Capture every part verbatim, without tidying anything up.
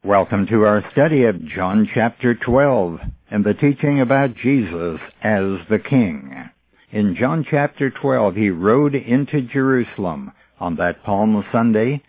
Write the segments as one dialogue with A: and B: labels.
A: Welcome to our study of John chapter twelve and the teaching about Jesus as the King. In John chapter twelve, he rode into Jerusalem on that Palm Sunday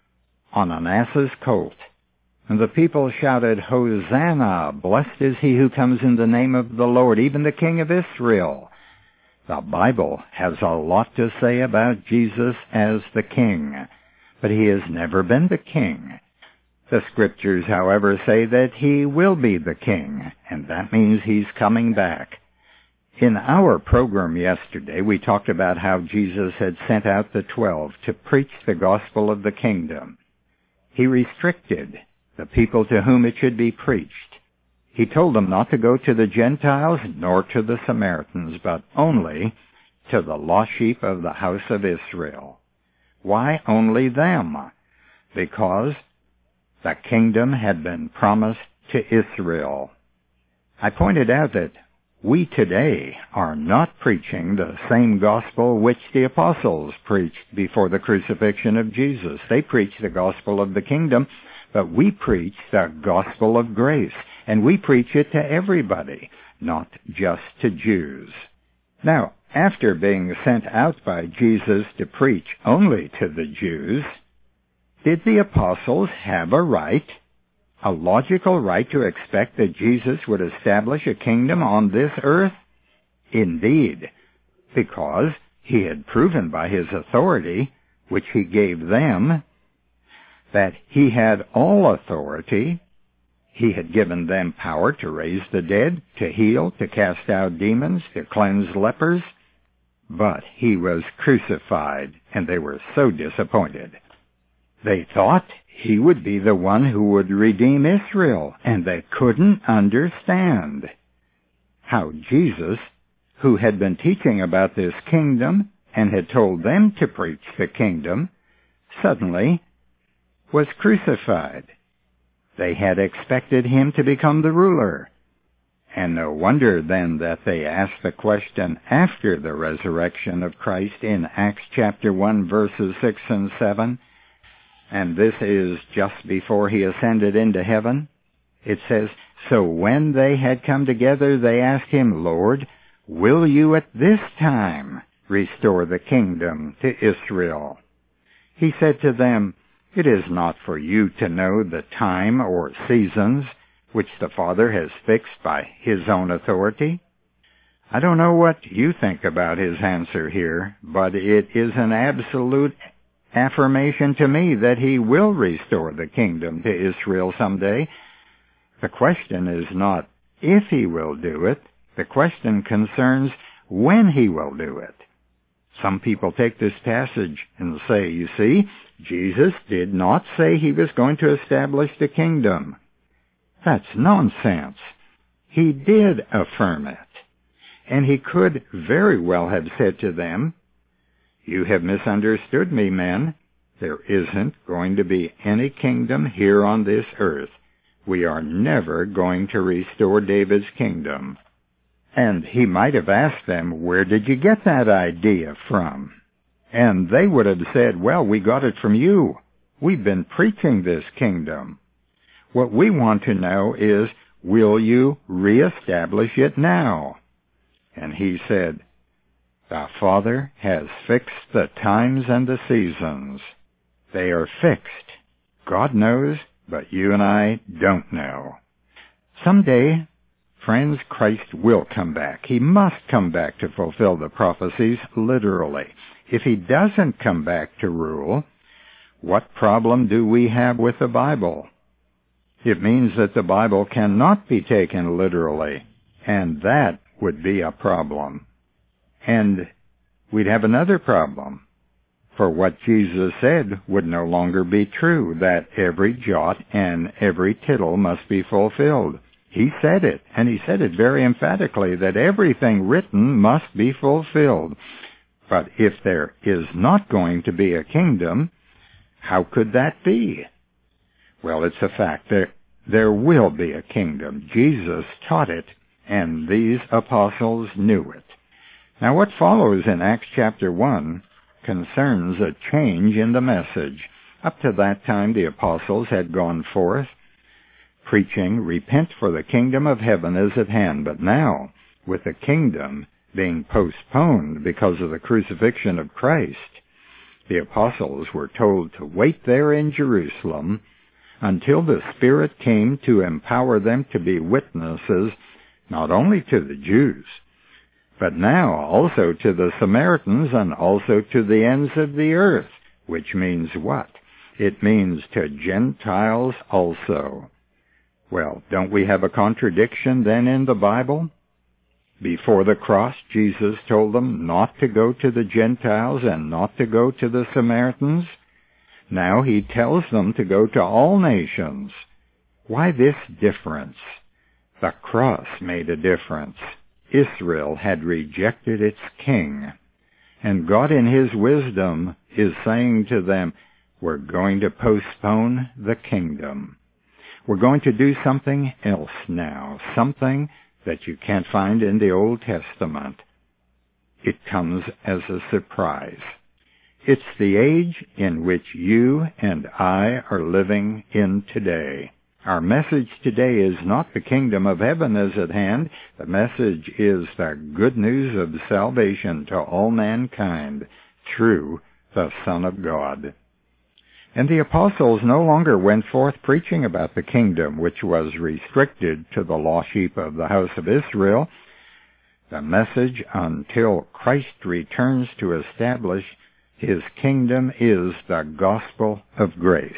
A: on an ass's colt. And the people shouted, "Hosanna! Blessed is he who comes in the name of the Lord, even the King of Israel." The Bible has a lot to say about Jesus as the King, but he has never been the King. The Scriptures, however, say that he will be the King, and that means he's coming back. In our program yesterday, we talked about how Jesus had sent out the twelve to preach the gospel of the kingdom. He restricted the people to whom it should be preached. He told them not to go to the Gentiles nor to the Samaritans, but only to the lost sheep of the house of Israel. Why only them? Because the kingdom had been promised to Israel. I pointed out that we today are not preaching the same gospel which the apostles preached before the crucifixion of Jesus. They preached the gospel of the kingdom, but we preach the gospel of grace, and we preach it to everybody, not just to Jews. Now, after being sent out by Jesus to preach only to the Jews, did the apostles have a right, a logical right to expect that Jesus would establish a kingdom on this earth? Indeed, because he had proven by his authority, which he gave them, that he had all authority. He had given them power to raise the dead, to heal, to cast out demons, to cleanse lepers. But he was crucified, and they were so disappointed. They thought he would be the one who would redeem Israel, and they couldn't understand how Jesus, who had been teaching about this kingdom and had told them to preach the kingdom, suddenly was crucified. They had expected him to become the ruler. And no wonder then that they asked the question after the resurrection of Christ in Acts chapter one, verses six and seven. And this is just before he ascended into heaven. It says, "So when they had come together, they asked him, 'Lord, will you at this time restore the kingdom to Israel?' He said to them, 'It is not for you to know the time or seasons which the Father has fixed by his own authority.'" I don't know what you think about his answer here, but it is an absolute affirmation to me that he will restore the kingdom to Israel someday. The question is not if he will do it. The question concerns when he will do it. Some people take this passage and say, you see, Jesus did not say he was going to establish the kingdom. That's nonsense. He did affirm it. And he could very well have said to them, "You have misunderstood me, men. There isn't going to be any kingdom here on this earth. We are never going to restore David's kingdom." And he might have asked them, "Where did you get that idea from?" And they would have said, "Well, we got it from you. We've been preaching this kingdom. What we want to know is, will you reestablish it now?" And he said, "The Father has fixed the times and the seasons. They are fixed. God knows, but you and I don't know. Someday, friends, Christ will come back. He must come back to fulfill the prophecies literally. If he doesn't come back to rule, what problem do we have with the Bible? It means that the Bible cannot be taken literally, and that would be a problem. And we'd have another problem, for what Jesus said would no longer be true, that every jot and every tittle must be fulfilled. He said it, and he said it very emphatically, that everything written must be fulfilled. But if there is not going to be a kingdom, how could that be? Well, it's a fact. There, there will be a kingdom. Jesus taught it, and these apostles knew it. Now, what follows in Acts chapter one concerns a change in the message. Up to that time, the apostles had gone forth preaching, "Repent, for the kingdom of heaven is at hand." But now, with the kingdom being postponed because of the crucifixion of Christ, the apostles were told to wait there in Jerusalem until the Spirit came to empower them to be witnesses not only to the Jews, but now also to the Samaritans and also to the ends of the earth, which means what? It means to Gentiles also. Well, don't we have a contradiction then in the Bible? Before the cross, Jesus told them not to go to the Gentiles and not to go to the Samaritans. Now he tells them to go to all nations. Why this difference? The cross made a difference. Israel had rejected its king, and God in his wisdom is saying to them, we're going to postpone the kingdom. We're going to do something else now, something that you can't find in the Old Testament. It comes as a surprise. It's the age in which you and I are living in today. Our message today is not the kingdom of heaven is at hand. The message is the good news of salvation to all mankind through the Son of God. And the apostles no longer went forth preaching about the kingdom, which was restricted to the lost sheep of the house of Israel. The message until Christ returns to establish his kingdom is the gospel of grace.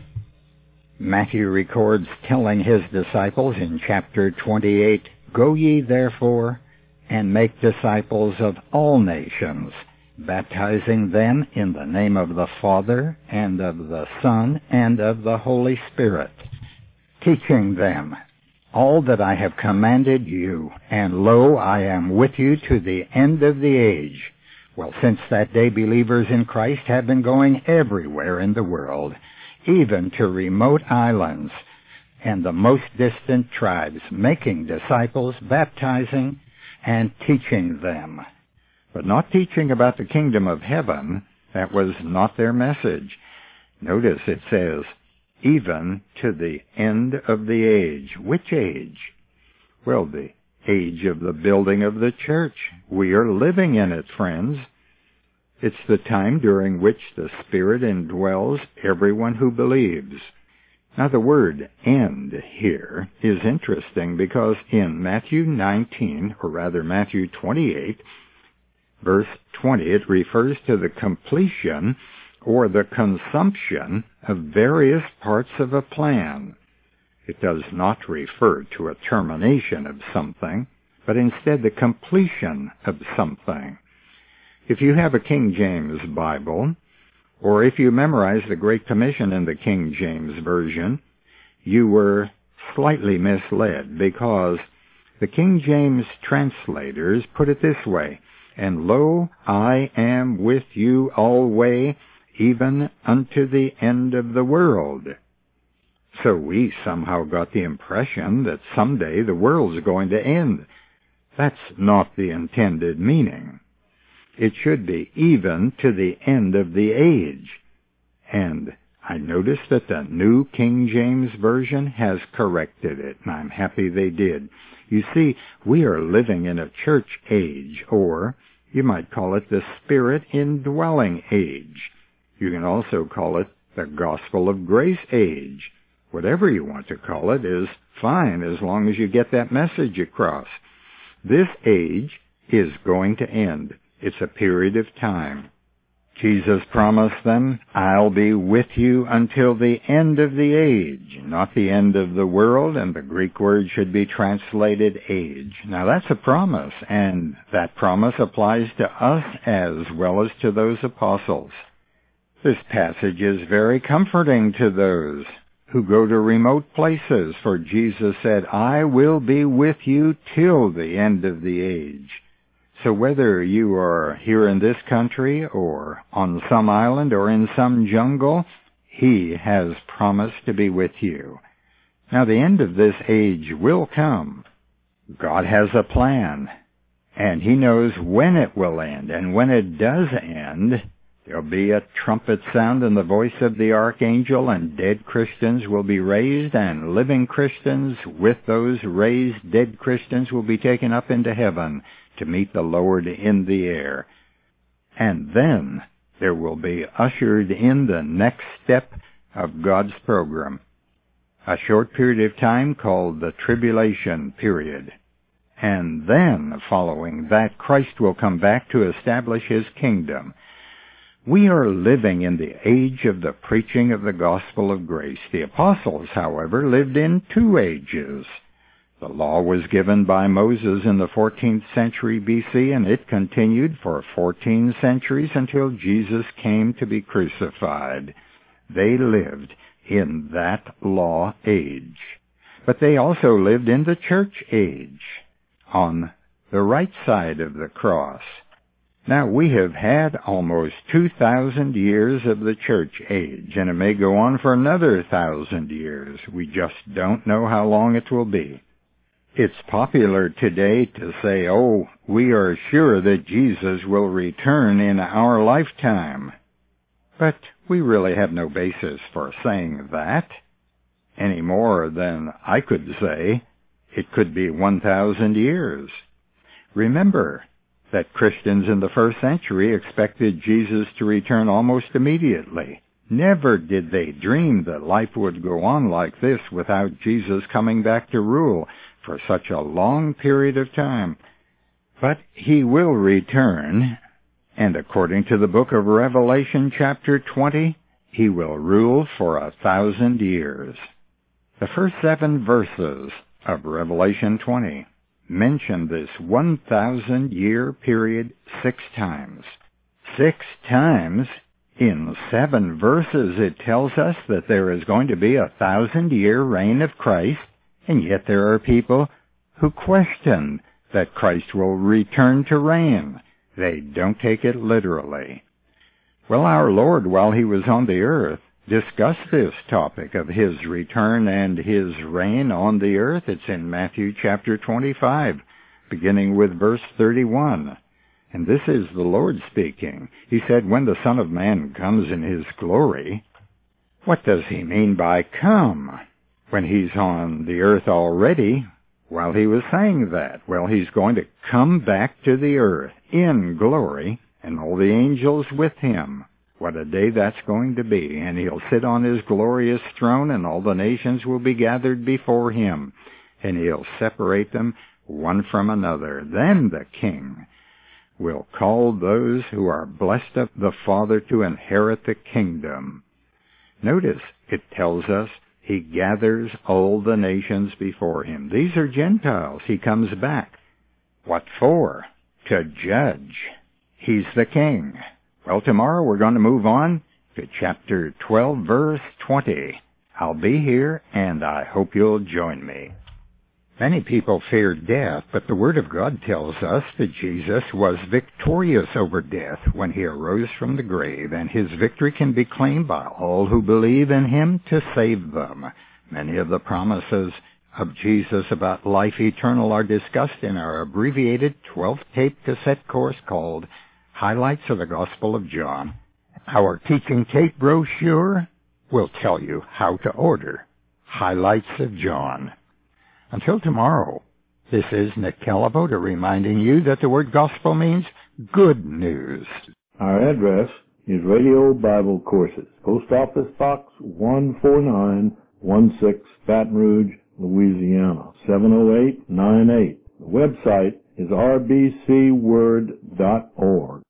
A: Matthew records telling his disciples in chapter twenty-eight, "Go ye therefore and make disciples of all nations, baptizing them in the name of the Father, and of the Son, and of the Holy Spirit, teaching them all that I have commanded you, and lo, I am with you to the end of the age." Well, since that day, believers in Christ have been going everywhere in the world, even to remote islands and the most distant tribes, making disciples, baptizing, and teaching them. But not teaching about the kingdom of heaven. That was not their message. Notice it says, even to the end of the age. Which age? Well, the age of the building of the church. We are living in it, friends. It's the time during which the Spirit indwells everyone who believes. Now the word end here is interesting because in Matthew nineteen, or rather Matthew twenty-eight, verse twenty, it refers to the completion or the consumption of various parts of a plan. It does not refer to a termination of something, but instead the completion of something. If you have a King James Bible, or if you memorize the Great Commission in the King James Version, you were slightly misled because the King James translators put it this way, "And lo, I am with you alway, even unto the end of the world." So we somehow got the impression that someday the world's going to end. That's not the intended meaning. It should be even to the end of the age. And I noticed that the New King James Version has corrected it, and I'm happy they did. You see, we are living in a church age, or you might call it the Spirit indwelling age. You can also call it the Gospel of Grace age. Whatever you want to call it is fine as long as you get that message across. This age is going to end. It's a period of time. Jesus promised them, "I'll be with you until the end of the age," not the end of the world, and the Greek word should be translated age. Now that's a promise, and that promise applies to us as well as to those apostles. This passage is very comforting to those who go to remote places, for Jesus said, "I will be with you till the end of the age." So whether you are here in this country or on some island or in some jungle, he has promised to be with you. Now the end of this age will come. God has a plan, and he knows when it will end. And when it does end, There'll be a trumpet sound and the voice of the archangel, and dead Christians will be raised, and living Christians with those raised dead Christians will be taken up into heaven to meet the Lord in the air. And then there will be ushered in the next step of God's program, a short period of time called the tribulation period. And then, following that, Christ will come back to establish his kingdom. We are living in the age of the preaching of the gospel of grace. The apostles, however, lived in two ages. The law was given by Moses in the fourteenth century B C, and it continued for fourteen centuries until Jesus came to be crucified. They lived in that law age. But they also lived in the church age, on the right side of the cross. Now, we have had almost two thousand years of the church age, and it may go on for another thousand years. We just don't know how long it will be. It's popular today to say, oh, we are sure that Jesus will return in our lifetime. But we really have no basis for saying that, any more than I could say it could be one thousand years. Remember that Christians in the first century expected Jesus to return almost immediately. Never did they dream that life would go on like this without Jesus coming back to rule for such a long period of time. But he will return, and according to the book of Revelation chapter twenty, he will rule for a thousand years. The first seven verses of Revelation twenty mention this one thousand year period six times. Six times in seven verses it tells us that there is going to be a thousand year reign of Christ, and yet there are people who question that Christ will return to reign. They don't take it literally. Well, our Lord, while he was on the earth, discussed this topic of his return and his reign on the earth. It's in Matthew chapter twenty-five, beginning with verse thirty-one. And this is the Lord speaking. He said, when the Son of Man comes in his glory. What does he mean by come? When he's on the earth already, while he was saying that, well, he's going to come back to the earth in glory, and all the angels with him. What a day that's going to be. And he'll sit on his glorious throne, and all the nations will be gathered before him, and he'll separate them one from another. Then the King will call those who are blessed of the Father to inherit the kingdom. Notice, it tells us he gathers all the nations before him. These are Gentiles. He comes back. What for? To judge. He's the King. Well, tomorrow we're going to move on to chapter twelve, verse twenty. I'll be here, and I hope you'll join me. Many people fear death, but the Word of God tells us that Jesus was victorious over death when he arose from the grave, and his victory can be claimed by all who believe in him to save them. Many of the promises of Jesus about life eternal are discussed in our abbreviated twelve-tape cassette course called Highlights of the Gospel of John. Our teaching tape brochure will tell you how to order Highlights of John. Until tomorrow, this is Nick Calavoda reminding you that the word gospel means good news.
B: Our address is Radio Bible Courses, Post Office Box one four nine one six, Baton Rouge, Louisiana, seven oh eight nine eight. The website is r b c word dot org.